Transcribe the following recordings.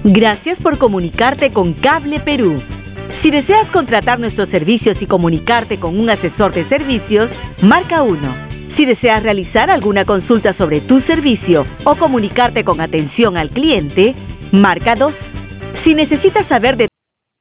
Gracias por comunicarte con Cable Perú. Si deseas contratar nuestros servicios y comunicarte con un asesor de servicios, marca 1. Si deseas realizar alguna consulta sobre tu servicio o comunicarte con atención al cliente, marca 2. Si necesitas saber de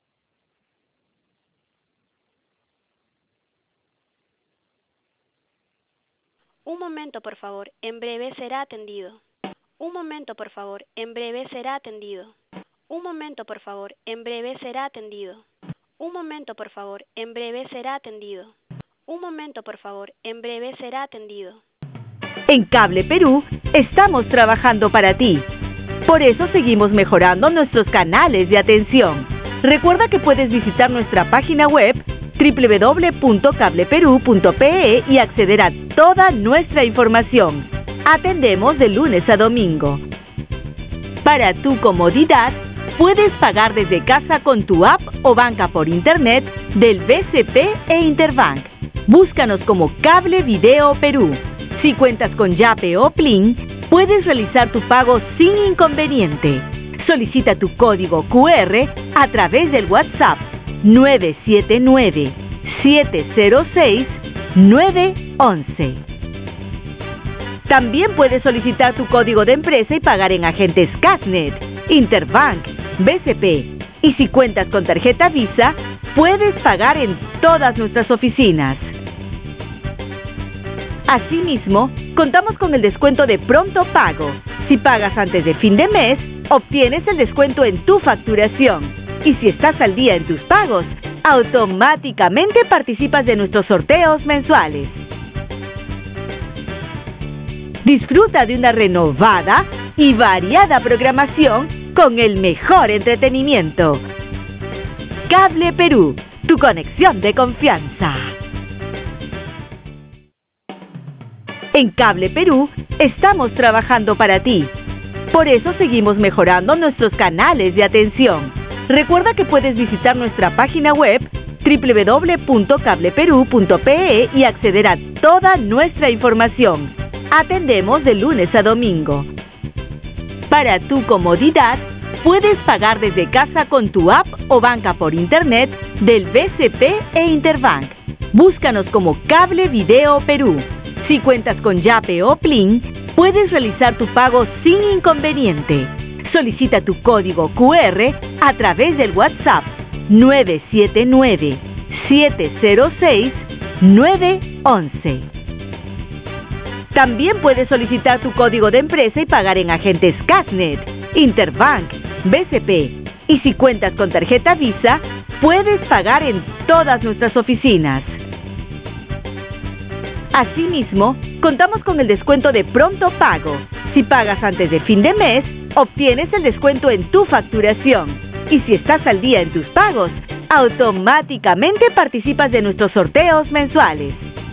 Un momento, por favor. En breve será atendido. Un momento, por favor. En breve será atendido. Un momento, por favor. En breve será atendido. Un momento, por favor. En breve será atendido. Un momento, por favor. En breve será atendido. En Cable Perú estamos trabajando para ti. Por eso seguimos mejorando nuestros canales de atención. Recuerda que puedes visitar nuestra página web www.cableperú.pe y acceder a toda nuestra información. Atendemos de lunes a domingo. Para tu comodidad, puedes pagar desde casa con tu app o banca por internet del BCP e Interbank. Búscanos como Cable Video Perú. Si cuentas con Yape o Plin, puedes realizar tu pago sin inconveniente. Solicita tu código QR a través del WhatsApp 979-706-911. También puedes solicitar tu código de empresa y pagar en agentes Casnet, Interbank, BCP. Y si cuentas con tarjeta Visa, puedes pagar en todas nuestras oficinas. Asimismo, contamos con el descuento de pronto pago. Si pagas antes de fin de mes, obtienes el descuento en tu facturación. Y si estás al día en tus pagos, automáticamente participas de nuestros sorteos mensuales. Disfruta de una renovada y variada programación con el mejor entretenimiento. Cable Perú, tu conexión de confianza. En Cable Perú estamos trabajando para ti. Por eso seguimos mejorando nuestros canales de atención. Recuerda que puedes visitar nuestra página web www.cableperú.pe y acceder a toda nuestra información. Atendemos de lunes a domingo. Para tu comodidad, puedes pagar desde casa con tu app o banca por internet del BCP e Interbank. Búscanos como Cable Video Perú. Si cuentas con Yape o Plin, puedes realizar tu pago sin inconveniente. Solicita tu código QR a través del WhatsApp 979-706-911. También puedes solicitar tu código de empresa y pagar en agentes Casnet, Interbank, BCP. Y si cuentas con tarjeta Visa, puedes pagar en todas nuestras oficinas. Asimismo, contamos con el descuento de pronto pago. Si pagas antes de fin de mes, obtienes el descuento en tu facturación. Y si estás al día en tus pagos, automáticamente participas de nuestros sorteos mensuales.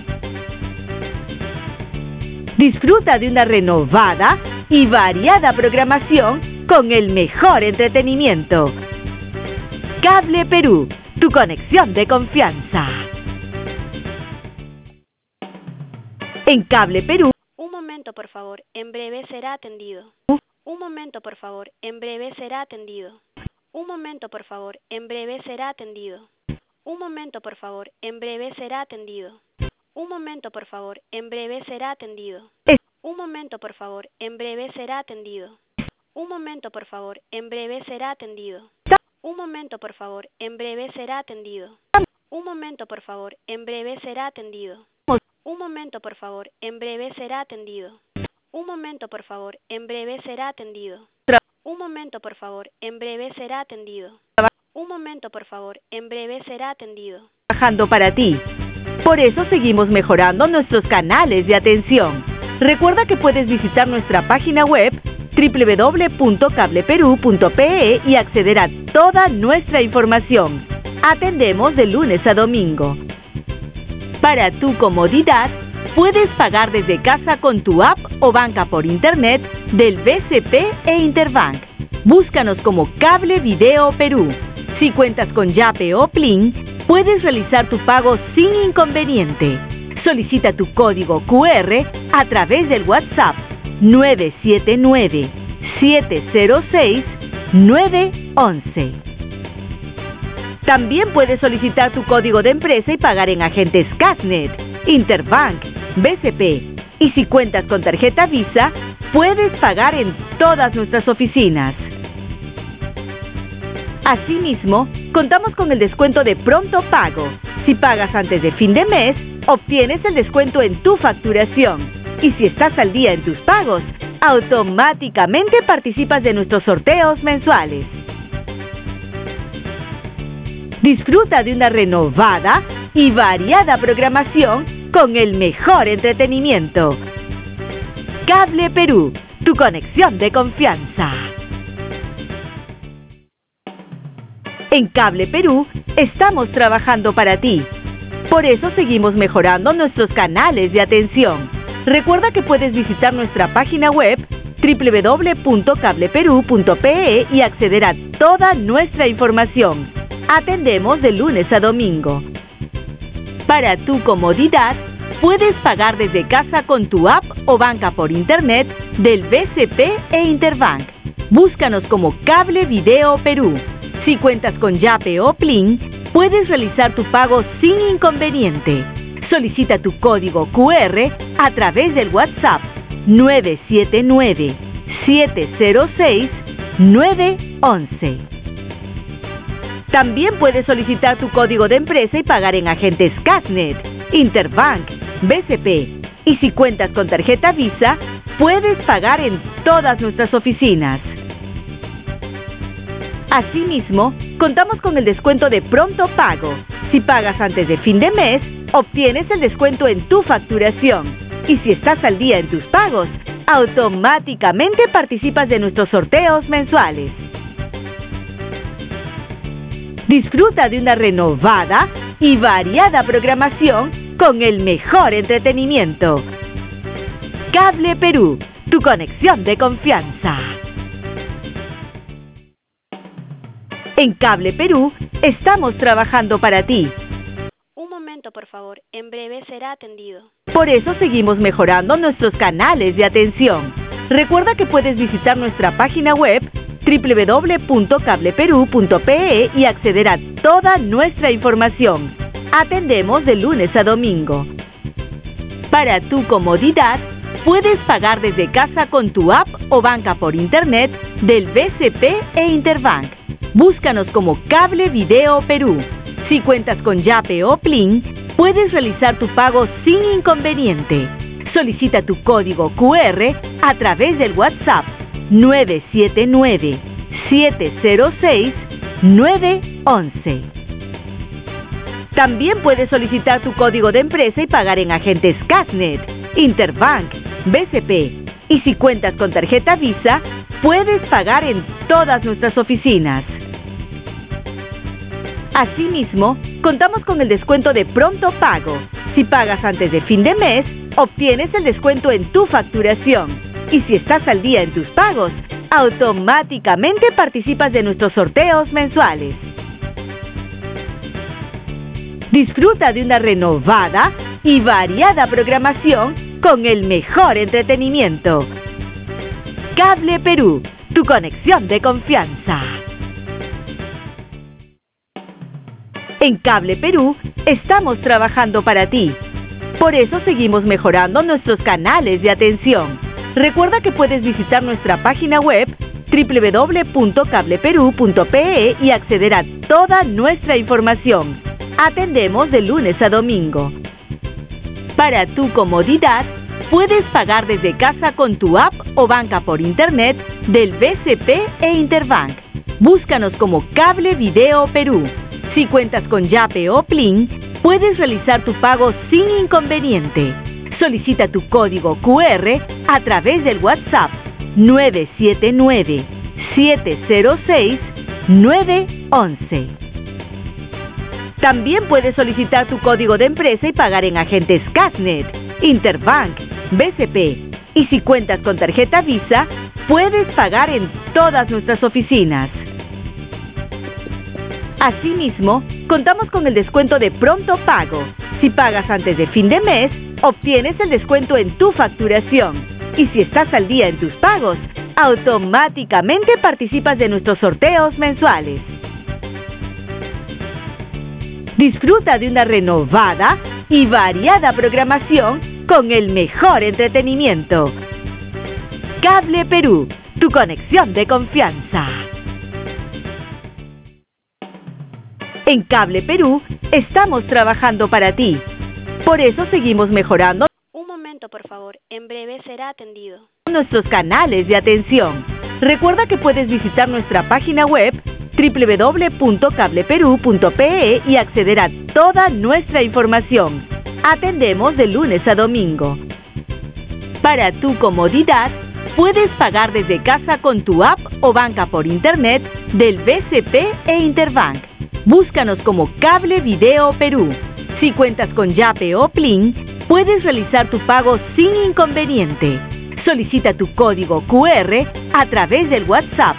Disfruta de una renovada y variada programación con el mejor entretenimiento. Cable Perú, tu conexión de confianza. En Cable Perú. Un momento, por favor. En breve será atendido. Un momento, por favor. En breve será atendido. Un momento, por favor. En breve será atendido. Un momento, por favor. En breve será atendido. Un momento, por favor. En breve será atendido. Un momento, por favor. En breve será atendido. Un momento, por favor. En breve será atendido. Un momento, por favor. En breve será atendido. Un momento, por favor. En breve será atendido. Un momento, por favor. En breve será atendido. Un momento, por favor. En breve será atendido. Un momento, por favor. En breve será atendido. Un momento, por favor. En breve será atendido. Trabajando para ti. Por eso seguimos mejorando nuestros canales de atención. Recuerda que puedes visitar nuestra página web www.cableperú.pe y acceder a toda nuestra información. Atendemos de lunes a domingo. Para tu comodidad, puedes pagar desde casa con tu app o banca por internet del BCP e Interbank. Búscanos como Cable Video Perú. Si cuentas con Yape o Plin, puedes realizar tu pago sin inconveniente. Solicita tu código QR a través del WhatsApp 979-706-911. 911. También puedes solicitar tu código de empresa y pagar en agentes Cashnet, Interbank, BCP. Y si cuentas con tarjeta Visa, puedes pagar en todas nuestras oficinas. Asimismo, contamos con el descuento de pronto pago. Si pagas antes de fin de mes, obtienes el descuento en tu facturación. Y si estás al día en tus pagos, automáticamente participas de nuestros sorteos mensuales. Disfruta de una renovada y variada programación con el mejor entretenimiento. Cable Perú, tu conexión de confianza. En Cable Perú estamos trabajando para ti. Por eso seguimos mejorando nuestros canales de atención. Recuerda que puedes visitar nuestra página web www.cableperú.pe y acceder a toda nuestra información. Atendemos de lunes a domingo. Para tu comodidad, puedes pagar desde casa con tu app o banca por internet del BCP e Interbank. Búscanos como Cable Video Perú. Si cuentas con Yape o Plin, puedes realizar tu pago sin inconveniente. Solicita tu código QR a través del WhatsApp 979-706-911. También puedes solicitar tu código de empresa y pagar en agentes Cashnet, Interbank, BCP. Y si cuentas con tarjeta Visa, puedes pagar en todas nuestras oficinas. Asimismo, contamos con el descuento de pronto pago. Si pagas antes de fin de mes, obtienes el descuento en tu facturación. Y si estás al día en tus pagos, automáticamente participas de nuestros sorteos mensuales. Disfruta de una renovada y variada programación con el mejor entretenimiento. Cable Perú, tu conexión de confianza. En Cable Perú estamos trabajando para ti. Un momento, por favor. En breve será atendido. Por eso seguimos mejorando nuestros canales de atención. Recuerda que puedes visitar nuestra página web www.cableperú.pe y acceder a toda nuestra información. Atendemos de lunes a domingo. Para tu comodidad, puedes pagar desde casa con tu app o banca por internet del BCP e Interbank. Búscanos como Cable Video Perú. Si cuentas con Yape o Plin, puedes realizar tu pago sin inconveniente. Solicita tu código QR a través del WhatsApp 979-706-911. También puedes solicitar tu código de empresa y pagar en agentes Cashnet, Interbank, BCP. Y si cuentas con tarjeta Visa, puedes pagar en todas nuestras oficinas. Asimismo, contamos con el descuento de pronto pago. Si pagas antes de fin de mes, obtienes el descuento en tu facturación. Y si estás al día en tus pagos, automáticamente participas de nuestros sorteos mensuales. Disfruta de una renovada y variada programación con el mejor entretenimiento. Cable Perú, tu conexión de confianza. En Cable Perú estamos trabajando para ti. Por eso seguimos mejorando nuestros canales de atención. Recuerda que puedes visitar nuestra página web www.cableperú.pe y acceder a toda nuestra información. Atendemos de lunes a domingo. Para tu comodidad, puedes pagar desde casa con tu app o banca por internet del BCP e Interbank. Búscanos como Cable Video Perú. Si cuentas con Yape o Plin, puedes realizar tu pago sin inconveniente. Solicita tu código QR a través del WhatsApp 979-706-911. También puedes solicitar tu código de empresa y pagar en agentes Cashnet, Interbank, BCP. Y si cuentas con tarjeta Visa, puedes pagar en todas nuestras oficinas. Asimismo, contamos con el descuento de pronto pago. Si pagas antes de fin de mes, obtienes el descuento en tu facturación. Y si estás al día en tus pagos, automáticamente participas de nuestros sorteos mensuales. Disfruta de una renovada y variada programación con el mejor entretenimiento. Cable Perú, tu conexión de confianza. En Cable Perú estamos trabajando para ti. Por eso seguimos mejorando. Un momento, por favor. En breve será atendido. Nuestros canales de atención. Recuerda que puedes visitar nuestra página web www.cableperu.pe y acceder a toda nuestra información. Atendemos de lunes a domingo. Para tu comodidad, puedes pagar desde casa con tu app o banca por internet del BCP e Interbank. Búscanos como Cable Video Perú. Si cuentas con Yape o Plin, puedes realizar tu pago sin inconveniente. Solicita tu código QR a través del WhatsApp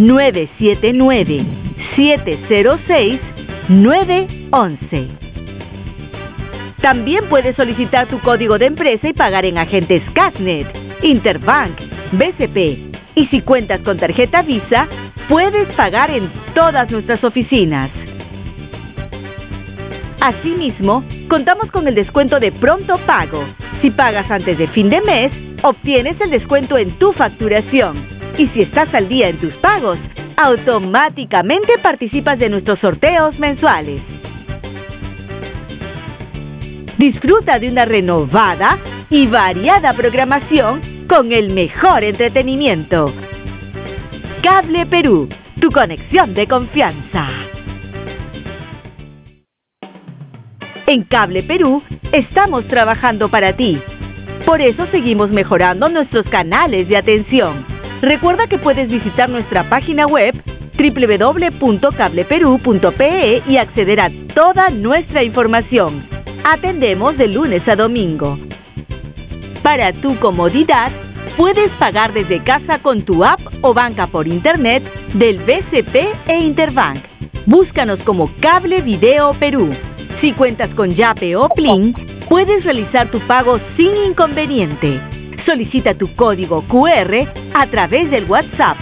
979-706-911. También puedes solicitar tu código de empresa y pagar en agentes Casnet, Interbank, BCP. Y si cuentas con tarjeta Visa, puedes pagar en todas nuestras oficinas. Asimismo, contamos con el descuento de pronto pago. Si pagas antes de fin de mes, obtienes el descuento en tu facturación. Y si estás al día en tus pagos, automáticamente participas de nuestros sorteos mensuales. Disfruta de una renovada y variada programación con el mejor entretenimiento. Cable Perú, tu conexión de confianza. En Cable Perú estamos trabajando para ti. Por eso seguimos mejorando nuestros canales de atención. Recuerda que puedes visitar nuestra página web www.cableperu.pe y acceder a toda nuestra información. Atendemos de lunes a domingo. Para tu comodidad, puedes pagar desde casa con tu app o banca por internet del BCP e Interbank. Búscanos como Cable Video Perú. Si cuentas con Yape o Plin, puedes realizar tu pago sin inconveniente. Solicita tu código QR a través del WhatsApp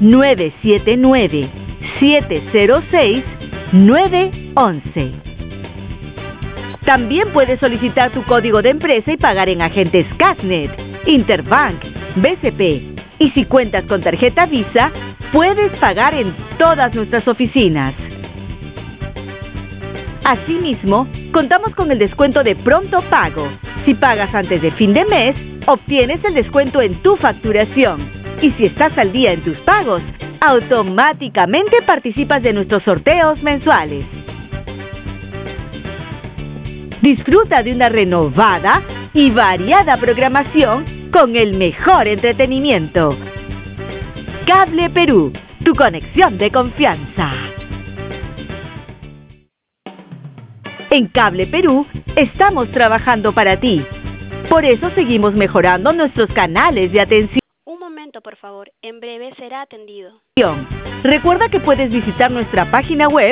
979-706-911. También puedes solicitar tu código de empresa y pagar en agentes Casnet, Interbank, BCP. Y si cuentas con tarjeta Visa, puedes pagar en todas nuestras oficinas. Asimismo, contamos con el descuento de pronto pago. Si pagas antes de fin de mes, obtienes el descuento en tu facturación. Y si estás al día en tus pagos, automáticamente participas de nuestros sorteos mensuales. Disfruta de una renovada y variada programación con el mejor entretenimiento. Cable Perú, tu conexión de confianza. En Cable Perú estamos trabajando para ti. Por eso seguimos mejorando nuestros canales de atención. Un momento, por favor. En breve será atendido. Recuerda que puedes visitar nuestra página web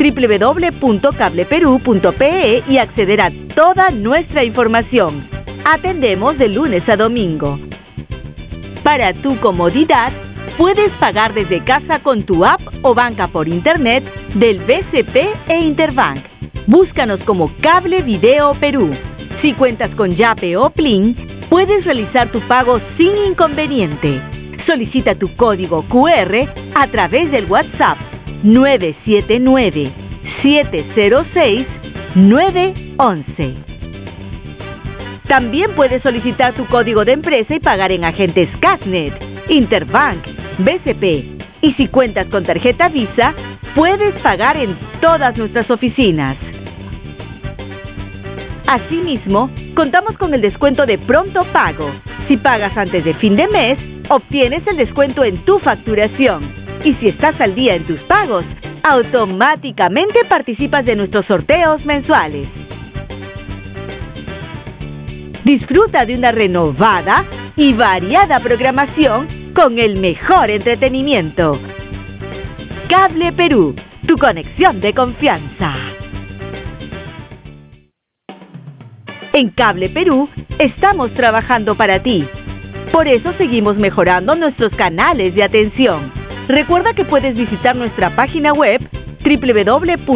www.cableperu.pe y acceder a toda nuestra información. Atendemos de lunes a domingo. Para tu comodidad, puedes pagar desde casa con tu app o banca por internet del BCP e Interbank. Búscanos como Cable Video Perú. Si cuentas con Yape o Plin, puedes realizar tu pago sin inconveniente. Solicita tu código QR a través del WhatsApp 979-706-911. También puedes solicitar tu código de empresa y pagar en agentes Casnet, Interbank, BCP. Y si cuentas con tarjeta Visa, puedes pagar en todas nuestras oficinas. Asimismo, contamos con el descuento de pronto pago. Si pagas antes de fin de mes, obtienes el descuento en tu facturación. Y si estás al día en tus pagos, automáticamente participas de nuestros sorteos mensuales. Disfruta de una renovada y variada programación con el mejor entretenimiento. Cable Perú, tu conexión de confianza. En Cable Perú estamos trabajando para ti. Por eso seguimos mejorando nuestros canales de atención. Recuerda que puedes visitar nuestra página web www